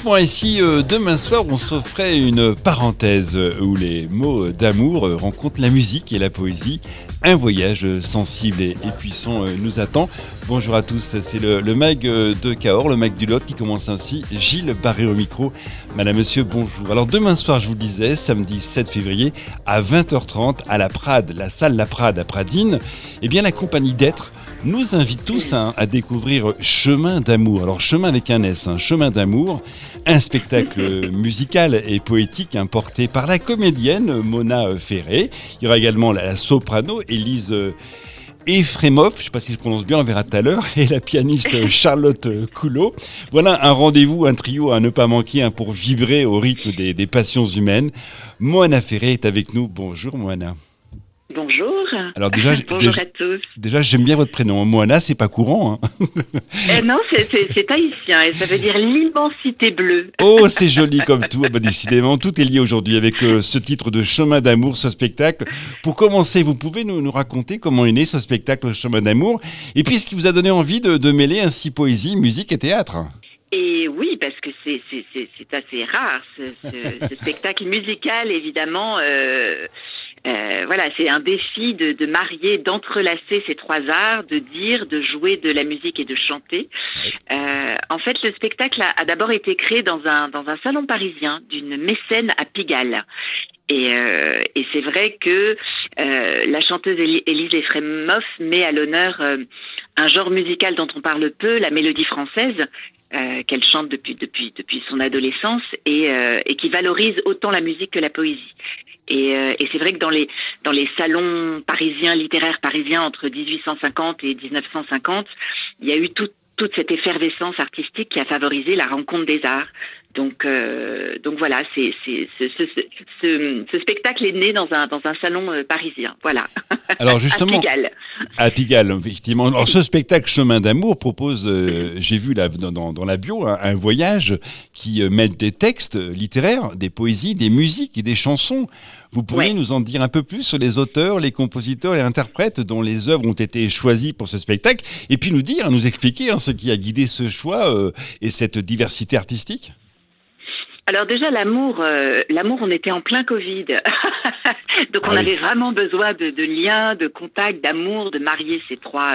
Dites-moi ici, demain soir, on s'offrait une parenthèse où les mots d'amour rencontrent la musique et la poésie. Un voyage sensible et puissant nous attend. Bonjour à tous, c'est le mag de Cahors, le mag du Lot qui commence ainsi. Gilles Barré au micro. Madame, monsieur, bonjour. Alors demain soir, je vous le disais, samedi 7 février à 20h30 à la Prade, la salle La Prade à Pradines, eh bien la compagnie d'être nous invite tous à découvrir Chemin d'amour. Alors Chemin avec un S, Chemin d'amour, un spectacle musical et poétique porté par la comédienne Mona Ferré. Il y aura également la soprano Élise Efremov, je ne sais pas si je prononce bien, on verra tout à l'heure, et la pianiste Charlotte Coulot. Voilà un rendez-vous, un trio à ne pas manquer pour vibrer au rythme des passions humaines. Mona Ferré est avec nous. Bonjour Mona. Bonjour. Alors Bonjour à tous. Déjà, j'aime bien votre prénom. Moana, c'est pas courant. Non, c'est haïtien et ça veut dire l'immensité bleue. Oh, c'est joli comme tout. Décidément, tout est lié aujourd'hui avec ce titre de Chemin d'amour, ce spectacle. Pour commencer, vous pouvez nous raconter comment est né ce spectacle Chemin d'amour et puis ce qui vous a donné envie de mêler ainsi poésie, musique et théâtre. Et oui, parce que c'est assez rare, ce spectacle musical, évidemment. Voilà, c'est un défi de marier, d'entrelacer ces trois arts, de dire, de jouer de la musique et de chanter. En fait, le spectacle a d'abord été créé dans un salon parisien d'une mécène à Pigalle. Et c'est vrai que la chanteuse Élise Efremov met à l'honneur un genre musical dont on parle peu, la mélodie française, qu'elle chante depuis son adolescence et qui valorise autant la musique que la poésie. Et c'est vrai que dans les salons parisiens, littéraires parisiens entre 1850 et 1950, il y a eu toute cette effervescence artistique qui a favorisé la rencontre des arts. Donc voilà, ce spectacle est né dans un salon parisien, voilà. Alors justement, à Pigalle, effectivement. Alors ce spectacle Chemin d'amour propose, j'ai vu là dans la bio, un voyage qui mêle des textes littéraires, des poésies, des musiques et des chansons. Vous pourriez nous en dire un peu plus sur les auteurs, les compositeurs et interprètes dont les œuvres ont été choisies pour ce spectacle, et puis nous expliquer ce qui a guidé ce choix et cette diversité artistique. Alors déjà, l'amour, on était en plein Covid. Donc on avait vraiment besoin de liens, de contacts, d'amour, de marier ces trois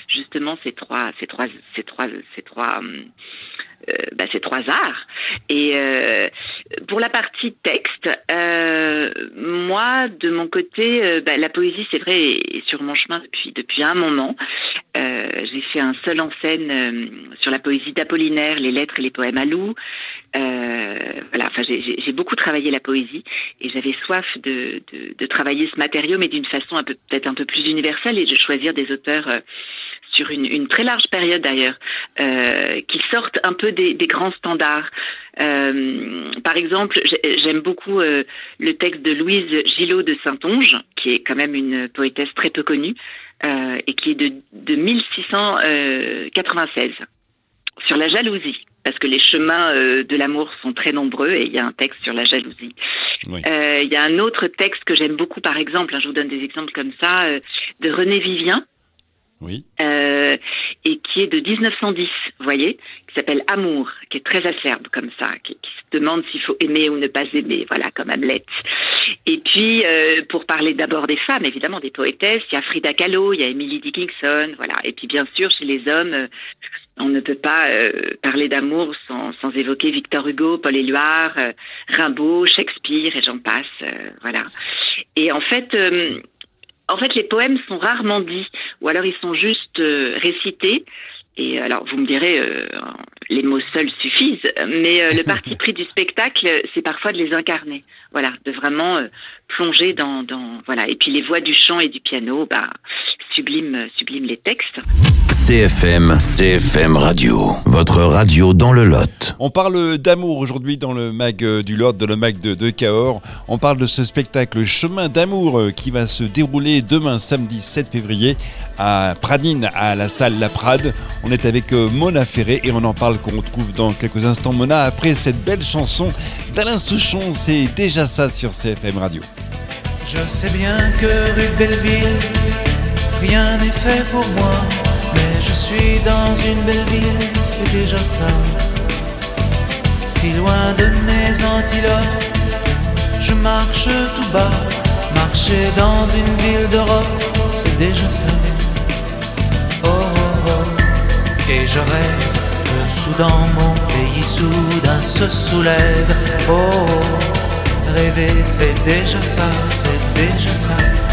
arts. Et pour la partie texte, moi, de mon côté, la poésie, c'est vrai, est sur mon chemin depuis un moment. J'ai fait un seul en scène sur la poésie d'Apollinaire, les lettres et les poèmes à Lou. J'ai beaucoup travaillé la poésie et j'avais soif de travailler ce matériau, mais d'une façon peut-être un peu plus universelle et de choisir des auteurs sur une très large période d'ailleurs, qui sortent un peu des grands standards. Par exemple, j'aime beaucoup le texte de Louise Gillot de Saintonge, qui est quand même une poétesse très peu connue, et qui est de 1696, sur la jalousie, parce que les chemins de l'amour sont très nombreux, et il y a un texte sur la jalousie. Oui. Il y a un autre texte que j'aime beaucoup, par exemple, je vous donne des exemples comme ça, de René Vivien, oui. Et qui est de 1910, vous voyez, qui s'appelle Amour, qui est très acerbe comme ça, qui se demande s'il faut aimer ou ne pas aimer, voilà, comme Hamlet. Et puis, pour parler d'abord des femmes, évidemment, des poétesses, il y a Frida Kahlo, il y a Emily Dickinson, voilà. Et puis, bien sûr, chez les hommes, on ne peut pas parler d'amour sans évoquer Victor Hugo, Paul Éluard, Rimbaud, Shakespeare, et j'en passe, voilà. Et en fait, les poèmes sont rarement dits, ou alors ils sont juste récités. Et alors, vous me direz, les mots seuls suffisent, mais le parti pris du spectacle, c'est parfois de les incarner. Voilà, de vraiment plonger dans voilà. Et puis les voix du chant et du piano, sublime les textes. CFM Radio, votre radio dans le Lot. On parle d'amour aujourd'hui dans le mag du Lot, dans le mag de Cahors. On parle de ce spectacle Chemin d'amour qui va se dérouler demain, samedi 7 février, à Pradines, à la salle La Prade. On est avec Mona Ferré et on en parle qu'on retrouve dans quelques instants. Mona, après cette belle chanson d'Alain Souchon, c'est déjà ça sur CFM Radio. Je sais bien que rue Belleville, rien n'est fait pour moi, mais je suis dans une belle ville, c'est déjà ça. si loin de mes antilopes. Je marche tout bas, marcher dans une ville d'Europe, c'est déjà ça. Oh, oh, oh. Et je rêve que soudain mon pays soudain se soulève. Oh, oh. Rêver c'est déjà ça, c'est déjà ça.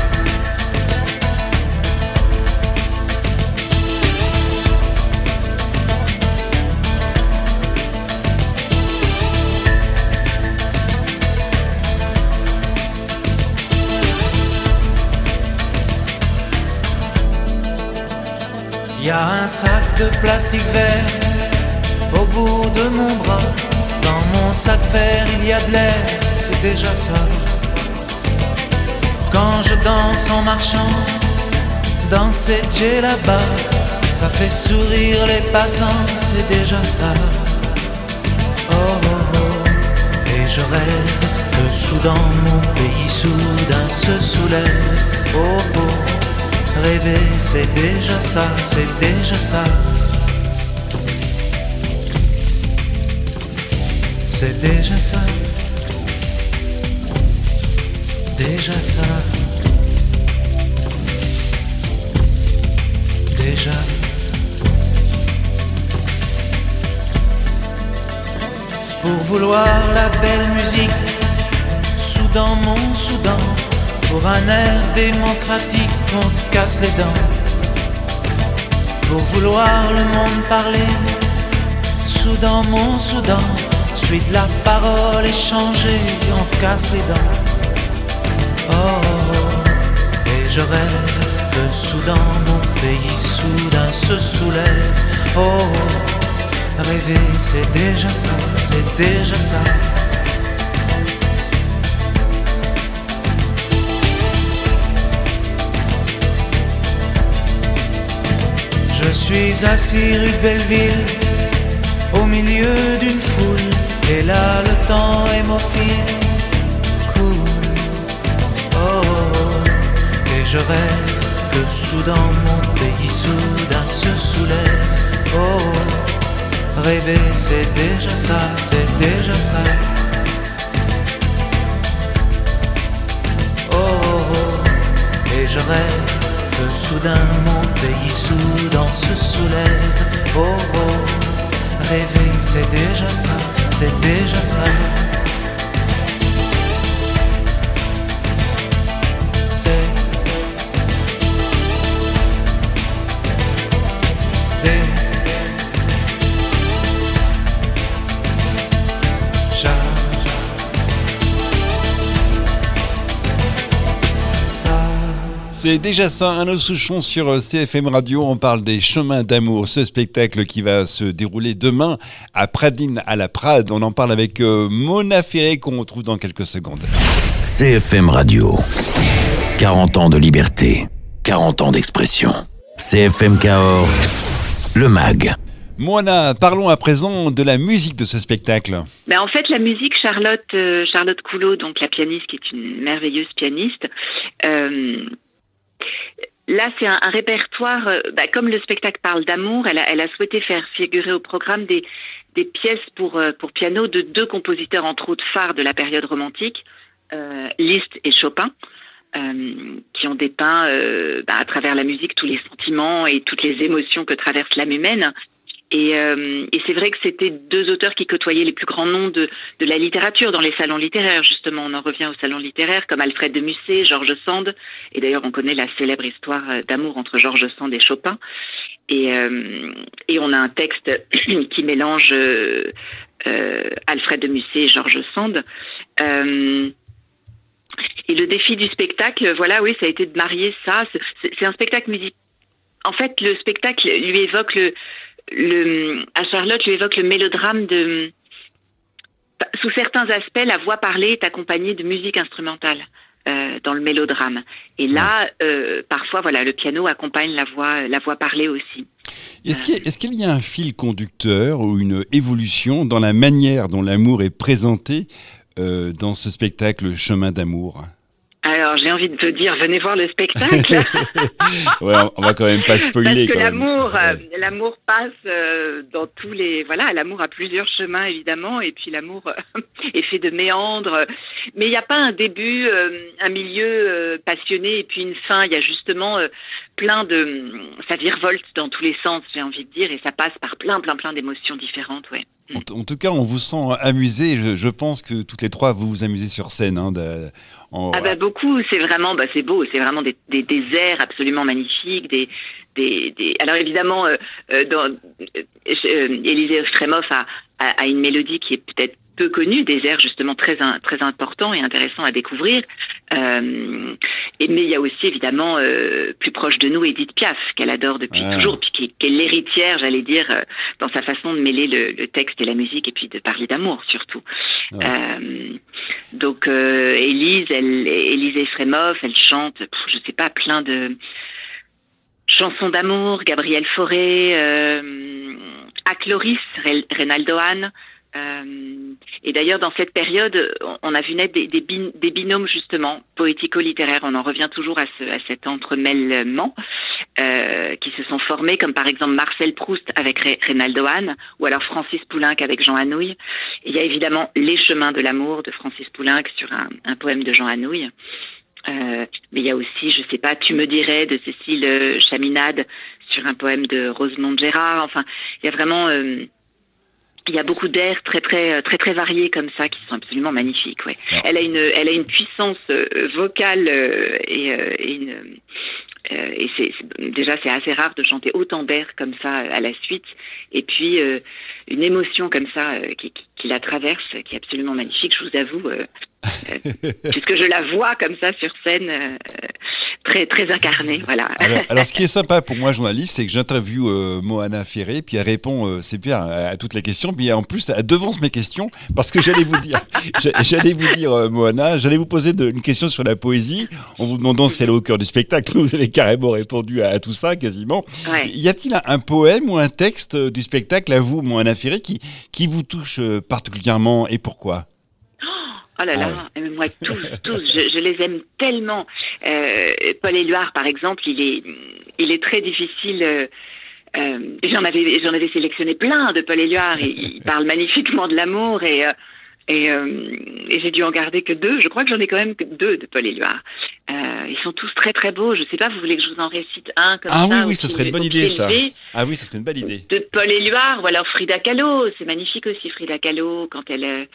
Il y a un sac de plastique vert au bout de mon bras. Dans mon sac vert il y a de l'air, c'est déjà ça. Quand je danse en marchant dans ces jets là-bas, ça fait sourire les passants, c'est déjà ça. Oh, oh, oh. Et je rêve que soudain mon pays soudain se soulève. Oh, oh. Rêver c'est déjà ça, c'est déjà ça. C'est déjà ça. Déjà ça. Déjà. Pour vouloir la belle musique, Soudan mon Soudan, pour un air démocratique, on te casse les dents. Pour vouloir le monde parler, Soudan mon Soudan, suite la parole échangée, on te casse les dents. Oh, oh, oh. Et je rêve que Soudan, mon pays soudain se soulève. Oh, oh. Rêver c'est déjà ça, c'est déjà ça. Je suis assis rue de Belleville, au milieu d'une foule, et là le temps hémophile coule. Oh, oh, oh. Et je rêve que soudain mon pays soudain se soulève. Oh, oh. Rêver c'est déjà ça, c'est déjà ça. Oh, oh, oh. Et je rêve que soudain mon pays soudain se soulève. Oh, oh. Rêver c'est déjà ça, c'est déjà ça. C'est C'est déjà ça, Arnaud Souchon sur CFM Radio. On parle des chemins d'amour, ce spectacle qui va se dérouler demain à Pradines à la Prade. On en parle avec Mona Ferré qu'on retrouve dans quelques secondes. CFM Radio, 40 ans de liberté, 40 ans d'expression. CFM Cahors, le MAG. Mona, parlons à présent de la musique de ce spectacle. Ben en fait, la musique, Charlotte Coulot, donc la pianiste qui est une merveilleuse pianiste, là, c'est un répertoire, comme le spectacle parle d'amour, elle a souhaité faire figurer au programme des pièces pour piano de deux compositeurs, entre autres phares de la période romantique, Liszt et Chopin, qui ont dépeint à travers la musique tous les sentiments et toutes les émotions que traverse l'âme humaine. Et c'est vrai que c'était deux auteurs qui côtoyaient les plus grands noms de la littérature dans les salons littéraires. Justement, on en revient aux salons littéraires comme Alfred de Musset, George Sand. Et d'ailleurs, on connaît la célèbre histoire d'amour entre George Sand et Chopin. Et on a un texte qui mélange Alfred de Musset et George Sand. Et le défi du spectacle, voilà, oui, ça a été de marier ça. C'est un spectacle musical. En fait, le spectacle lui évoque à Charlotte lui évoque le mélodrame de. Sous certains aspects, la voix parlée est accompagnée de musique instrumentale dans le mélodrame. Et là, parfois, voilà, le piano accompagne la voix parlée aussi. Est-ce qu'il y a un fil conducteur ou une évolution dans la manière dont l'amour est présenté dans ce spectacle Chemin d'amour ? Alors, Alors j'ai envie de te dire, venez voir le spectacle. Ouais, on va quand même pas spoiler. Parce que quand l'amour passe dans tous les... Voilà, l'amour a plusieurs chemins évidemment, et puis l'amour est fait de méandres. Mais il n'y a pas un début, un milieu passionné, et puis une fin. Il y a justement plein de... Ça virevolte dans tous les sens, j'ai envie de dire, et ça passe par plein d'émotions différentes, ouais. En tout cas, on vous sent amusé. Je pense que toutes les trois, vous vous amusez sur scène. Beaucoup. C'est vraiment, c'est beau. C'est vraiment des airs absolument magnifiques. Alors évidemment, Élisée Efremov a une mélodie qui est peut-être peu connue, des airs justement très importants et intéressants à découvrir. Mais il y a aussi évidemment plus proche de nous Édith Piaf, qu'elle adore depuis toujours, puis qui est l'héritière, j'allais dire, dans sa façon de mêler le texte et la musique, et puis de parler d'amour surtout. Donc Élise Efremov, elle chante, je sais pas, plein de chansons d'amour, Gabriel Fauré, Acloris, Reynaldo Hahn. Et d'ailleurs, dans cette période, on a vu naître des binômes justement poético-littéraires. On en revient toujours à cet entremêlement qui se sont formés, comme par exemple Marcel Proust avec Reynaldo Hahn, ou alors Francis Poulenc avec Jean Anouilh. Et il y a évidemment Les Chemins de l'amour de Francis Poulenc sur un poème de Jean Anouilh. Mais il y a aussi, je sais pas, Tu me dirais de Cécile Chaminade sur un poème de Rosemonde Gérard. Enfin, il y a vraiment... il y a beaucoup d'airs très variés comme ça qui sont absolument magnifiques. Ouais. Elle a une puissance vocale et c'est assez rare de chanter autant d'airs comme ça à la suite. Et puis une émotion comme ça qui la traverse, qui est absolument magnifique. Je vous avoue, puisque je la vois comme ça sur scène, très incarnée, voilà. Alors, ce qui est sympa pour moi, journaliste, c'est que j'interviewe Moana Ferré, puis elle répond, c'est bien, à toutes les questions, puis en plus, elle devance mes questions, parce que j'allais vous dire, Moana, j'allais vous poser une question sur la poésie, en vous demandant si elle est au cœur du spectacle. Vous avez carrément répondu à tout ça, quasiment. Ouais. Y a-t-il un poème ou un texte du spectacle, à vous, Moana Ferré, qui vous touche particulièrement, et pourquoi ? Oh là là, moi tous, je les aime tellement. Paul Éluard, par exemple, il est très difficile. J'en avais sélectionné plein de Paul Éluard. Il parle magnifiquement de l'amour et j'ai dû en garder que 2. Je crois que j'en ai quand même que 2 de Paul Éluard. Ils sont tous très très beaux. Je sais pas, vous voulez que je vous en récite un comme ça? Oui, ça serait une bonne idée, ça. Ah oui, ça serait une bonne idée. De Paul Éluard, ou alors Frida Kahlo. C'est magnifique aussi, Frida Kahlo, quand elle...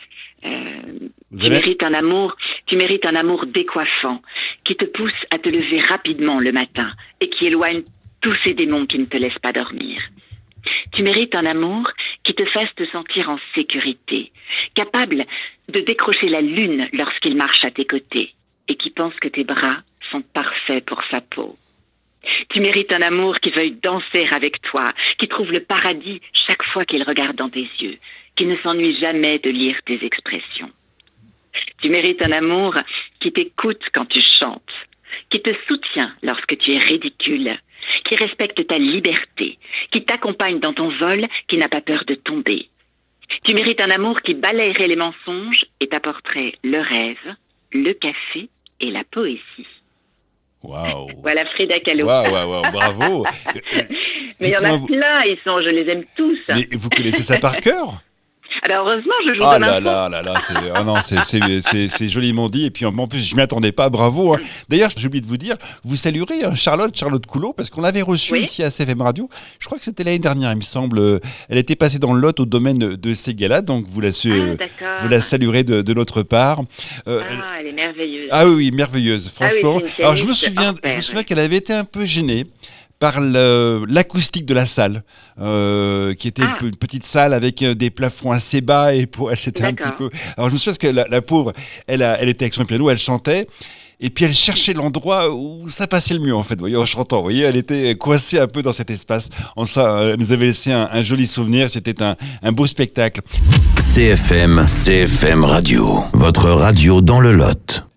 tu mérites un amour décoiffant, qui te pousse à te lever rapidement le matin et qui éloigne tous ces démons qui ne te laissent pas dormir. Tu mérites un amour qui te fasse te sentir en sécurité, capable de décrocher la lune lorsqu'il marche à tes côtés et qui pense que tes bras sont parfaits pour sa peau. Tu mérites un amour qui veuille danser avec toi, qui trouve le paradis chaque fois qu'il regarde dans tes yeux, qui ne s'ennuie jamais de lire tes expressions. Tu mérites un amour qui t'écoute quand tu chantes, qui te soutient lorsque tu es ridicule, qui respecte ta liberté, qui t'accompagne dans ton vol, qui n'a pas peur de tomber. Tu mérites un amour qui balayerait les mensonges et t'apporterait le rêve, le café et la poésie. Waouh. Voilà Frida Kahlo. Waouh, bravo. Mais il y en a plein, je les aime tous. Mais vous connaissez ça par cœur ? Alors heureusement, je joue de l'info. C'est joliment dit. Et puis en plus, je m'y attendais pas. Bravo. Hein. D'ailleurs, j'ai oublié de vous dire, vous saluerez Charlotte Coulot, parce qu'on l'avait reçue ici à CFM Radio. Je crois que c'était l'année dernière, il me semble. Elle était passée dans le Lot au domaine de Ségala, donc vous la saluerez de notre part. Elle est merveilleuse. Ah oui, merveilleuse, franchement. Alors je me souviens qu'elle avait été un peu gênée par l'acoustique de la salle, qui était une petite salle avec des plafonds assez bas, et pour elle c'était un petit peu... Alors je me souviens que la pauvre, elle était avec son piano, elle chantait, et puis elle cherchait l'endroit où ça passait le mieux en fait, voyez, en chantant. Vous voyez, elle était coincée un peu dans cet espace. En ça, elle nous avait laissé un joli souvenir, c'était un beau spectacle. CFM Radio, votre radio dans le Lot.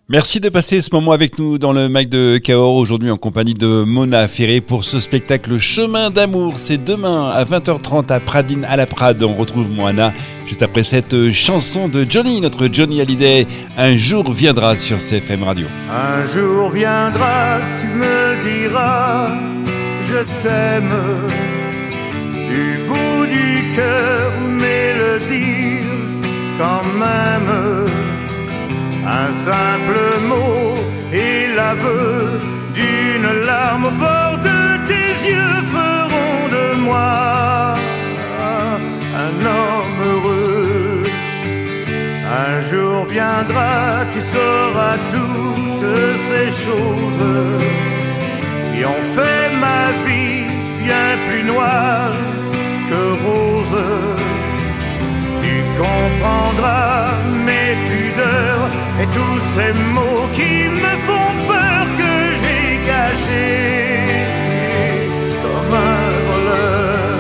Merci de passer ce moment avec nous dans le Mag de Cahors, aujourd'hui en compagnie de Mona Ferré pour ce spectacle Chemin d'amour. C'est demain à 20h30 à Pradines à la Prade. On retrouve Moana juste après cette chanson de Johnny, notre Johnny Hallyday. Un jour viendra sur CFM Radio. Un jour viendra, tu me diras, je t'aime. Du bout du cœur, mais le dire quand même. Un simple mot et l'aveu d'une larme au bord de tes yeux feront de moi un homme heureux. Un jour viendra, tu sauras toutes ces choses qui ont fait ma vie bien plus noire que rose. Tu comprendras mes pudeurs et tous ces mots qui me font peur que j'ai cachés comme un voleur.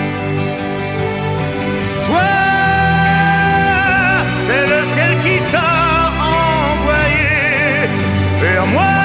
Toi, c'est le ciel qui t'a envoyé vers moi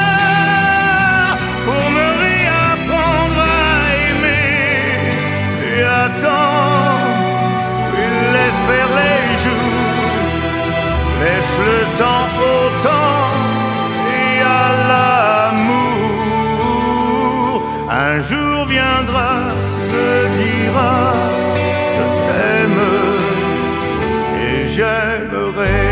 pour me réapprendre à aimer. Et attends, laisse faire les jours, laisse le temps au temps et à l'amour. Un jour viendra, tu me diras, je t'aime et j'aimerai.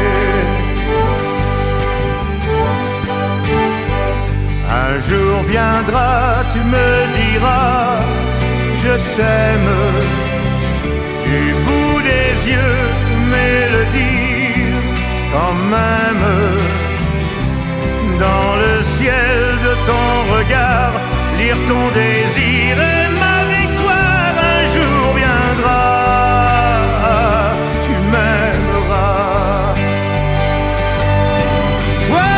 Un jour viendra, tu me diras, je t'aime. Du bout des yeux, mais le dire quand même. Dans le ciel de ton regard, lire ton désir et ma victoire. Un jour viendra, tu m'aimeras. Toi,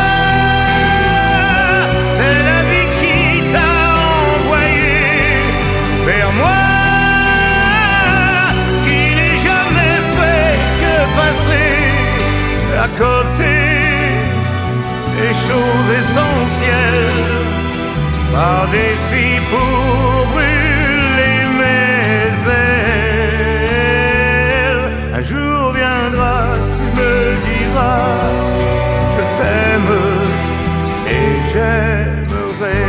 c'est la vie qui t'a envoyé vers moi. À côté des choses essentielles, par défi pour brûler mes ailes. Un jour viendra, tu me diras, je t'aime et j'aimerai.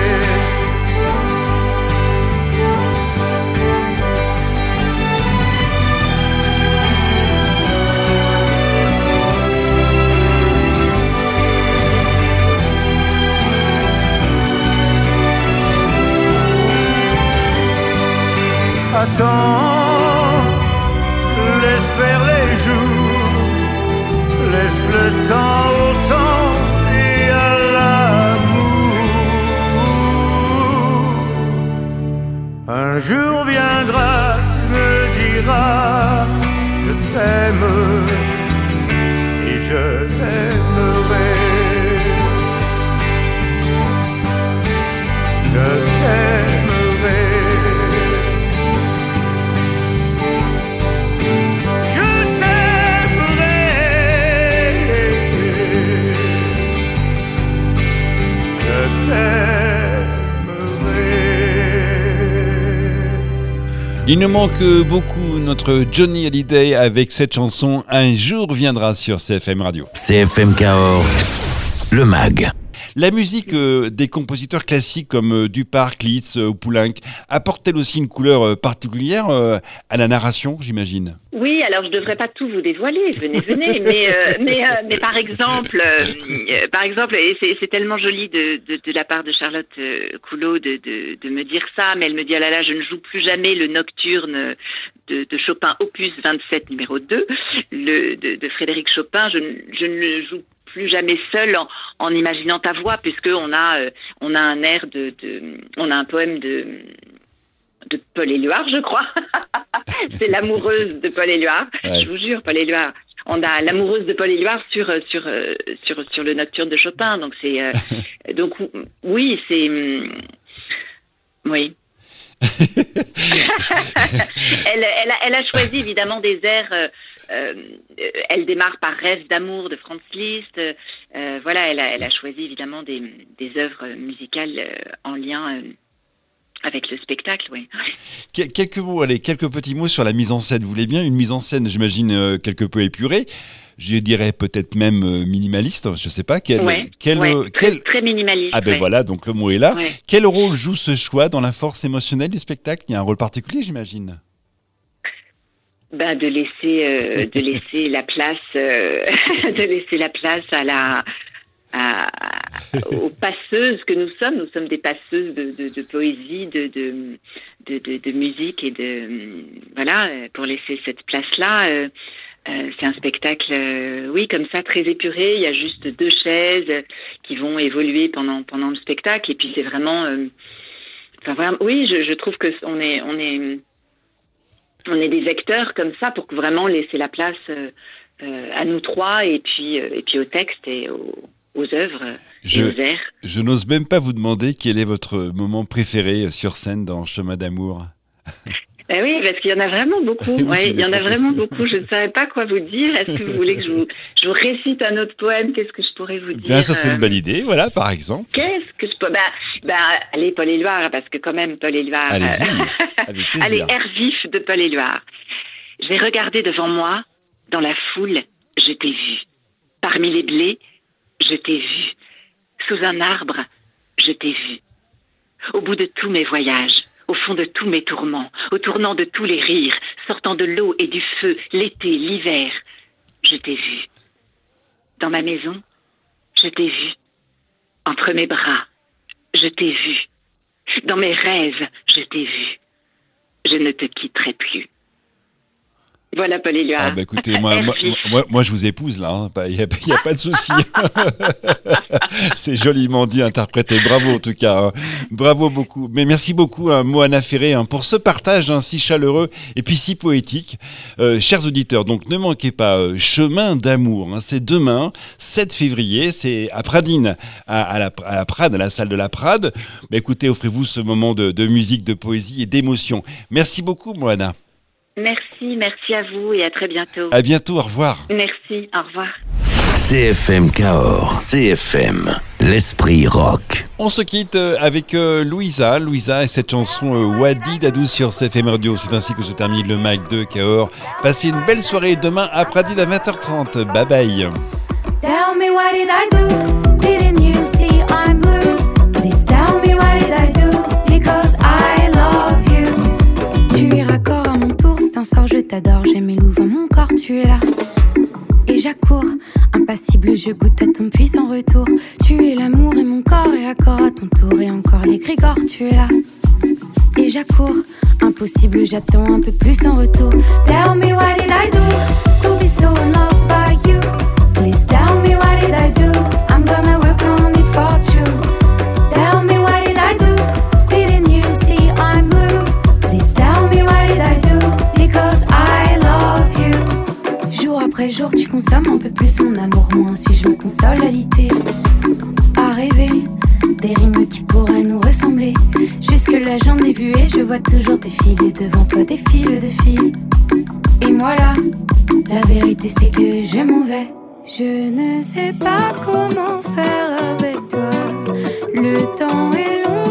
Attends, laisse faire les jours, laisse le temps au temps et à l'amour. Un jour viendra, tu me diras, je t'aime et je t'aimerai. Je t'aimerai. Il nous manque beaucoup notre Johnny Hallyday avec cette chanson Un jour viendra sur CFM Radio. CFM Cahors, le MAG. La musique des compositeurs classiques comme Duparc, Liszt ou Poulenc apporte-t-elle aussi une couleur particulière à la narration, j'imagine ? Oui, alors je ne devrais pas tout vous dévoiler, venez, mais par exemple, et c'est tellement joli de la part de Charlotte Coulot de me dire ça, mais elle me dit, ah là là, je ne joue plus jamais le nocturne de Chopin, opus 27, numéro 2, de Frédéric Chopin, je ne le joue plus jamais seul en imaginant ta voix, puisque on a un air on a un poème de Paul Éluard, je crois. C'est l'amoureuse de Paul Éluard. Ouais. Je vous jure, Paul Éluard. On a l'amoureuse de Paul Éluard sur le nocturne de Chopin. Donc c'est donc oui, c'est oui. elle a choisi évidemment des airs elle démarre par Rêve d'amour de Franz Liszt. Voilà, elle a choisi évidemment des œuvres musicales en lien avec le spectacle, oui. Quelques petits mots sur la mise en scène. Vous voulez bien une mise en scène, j'imagine, quelque peu épurée. Je dirais peut-être même minimaliste, je ne sais pas. Très minimaliste. Ah ben voilà, donc le mot est là. Ouais. Quel rôle joue ce choix dans la force émotionnelle du spectacle ? Il y a un rôle particulier, j'imagine. De laisser la place, aux passeuses que nous sommes. Nous sommes des passeuses de poésie, de musique et voilà, pour laisser cette place-là. C'est un spectacle, comme ça, très épuré. Il y a juste 2 chaises qui vont évoluer pendant le spectacle. Et puis c'est vraiment, je trouve que on est des acteurs comme ça pour vraiment laisser la place à nous 3 et puis au texte et aux œuvres et aux airs. Je n'ose même pas vous demander quel est votre moment préféré sur scène dans Chemin d'amour. Oui, parce qu'il y en a vraiment beaucoup. Il y en a vraiment beaucoup. Je ne savais pas quoi vous dire. Est-ce que vous voulez que je vous récite un autre poème ? Qu'est-ce que je pourrais vous dire ? Bien, ça serait une bonne idée, voilà, par exemple. Qu'est-ce que je peux... allez, Paul-Éluard, parce que quand même, Paul-Éluard... Allez-y, avec plaisir. Allez, air vif de Paul-Éluard. J'ai regardé devant moi, dans la foule, je t'ai vu. Parmi les blés, je t'ai vu. Sous un arbre, je t'ai vu. Au bout de tous mes voyages, au fond de tous mes tourments, au tournant de tous les rires, sortant de l'eau et du feu, l'été, l'hiver, je t'ai vu. Dans ma maison, je t'ai vu. Entre mes bras, je t'ai vu. Dans mes rêves, je t'ai vu. Je ne te quitterai plus. Voilà, Paul-Éluard. Ah écoutez, moi je vous épouse là, il n'y a pas de souci. C'est joliment dit, interprété. Bravo en tout cas, hein. Bravo beaucoup. Mais merci beaucoup, Moana Ferré, pour ce partage si chaleureux et puis si poétique. Chers auditeurs, donc ne manquez pas Chemin d'amour. C'est demain, 7 février, c'est à Pradines, à la Prade, à la salle de la Prade. Écoutez, offrez-vous ce moment de musique, de poésie et d'émotion. Merci beaucoup, Moana. Merci à vous et à très bientôt. À bientôt, au revoir. Merci, au revoir. CFM Cahors, CFM, l'esprit rock. On se quitte avec Louisa et cette chanson Wadi Dadou sur CFM Radio. C'est ainsi que se termine le Mag de Cahors. Passez une belle soirée demain à Pradines à 20h30. Bye bye. Tell me what did I do? Didn't you see I'm blue? Please tell me what did I do? Because I love you. Tu es raccord à mon tour, c'est un sort, je t'adore. J'aime mes loups, mon corps, tu es là. Et j'accours, impassible, je goûte à ton puissant retour. Tu es l'amour et mon corps est accord à ton tour. Et encore les grégores, tu es là. Et j'accours, impossible, j'attends un peu plus en retour. Tell me what did I do to be so in love by you? Please tell me what did I do? I'm gonna work on it for true. Tell me what did I do? Didn't you see I'm blue? Please tell me what did I do? Because I love you. Jour après jour tu consommes un peu plus mon amour, moins suis-je me console à l'idée à rêver des rimes qui pourraient nous ressembler. Jusque-là j'en ai vu et je vois toujours défiler devant toi des fils de filles. Et moi là, la vérité c'est que je m'en vais. Je ne sais pas comment faire avec toi. Le temps est long.